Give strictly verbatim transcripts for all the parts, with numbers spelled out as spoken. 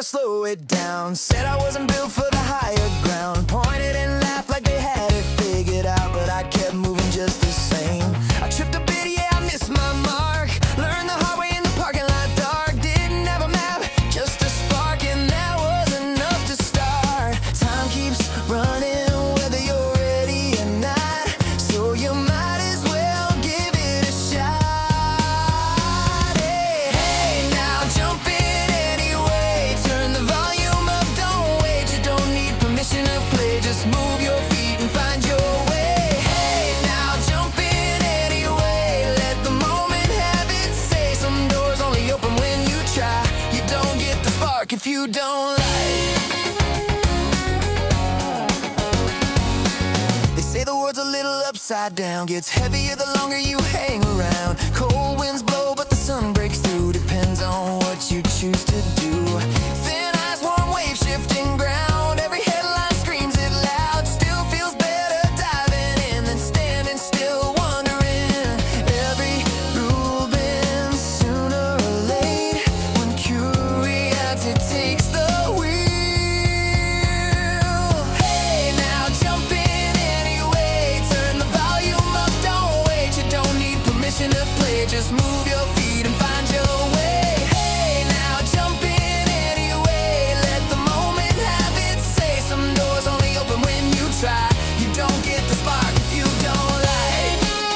slow it down. Said I wasn't built for the higher ground. Pointed and laughed like they had it figured out, but I kept moving just the same. I tripped a bit, yeah, I missed my mark. Learned the hard way in the parking lot dark. Didn't have a map, just a spark, and that was enough to start. Time keeps running whether you're ready or not, so you might as well give it a shot. Hey, hey, now jump in anyway. Turn the volume up, don't wait. You don't need permission to play, just move your feet and find your way. Hey, now jump in anyway. Let the moment have its say. Some doors only open when you try. You don't get the spark if you don't like. They say the world's a little upside down, gets heavier the longer you hang around. Cold winds blow, but the sun breaks through. Depends on what you choose to do. Thin ice, warm waves, shifting ground. Every headline screams it loud. Still feels better diving in than standing still wondering. Every rule bends sooner or late when curiosity takes the wheel. Hey, now jump in anyway. Turn the volume up, don't wait. You don't need permission to play, just move your feet and find your way. Hey, now jump in anyway. Let the moment have its say. Some doors only open when you try. You don't get the spark if you don't like.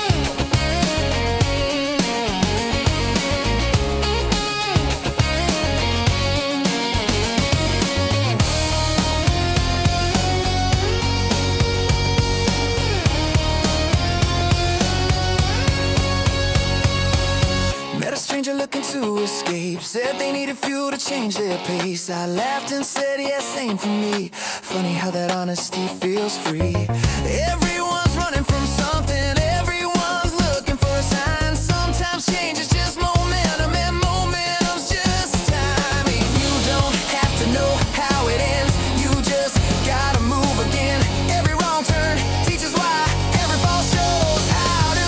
Met a stranger looking to escape. Said they needed fuel to change their pace. I laughed and said, yeah, same for me. Funny how that honesty feels free. Everyone's running from something. Everyone's looking for a sign. Sometimes change is just momentum, and momentum's just timing. You don't have to know how it ends. You just gotta move again. Every wrong turn teaches why. Every fall shows how to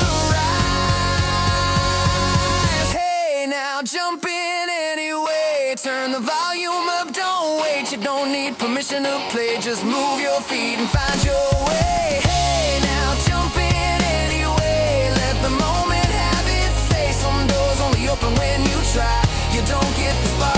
rise. Hey, now jump in anyway. Turn the volume up, don't wait. You don't need permission to play, just move your feet and find your way. Hey, now jump in anyway. Let the moment have its say. Some doors only open when you try. You don't get the spark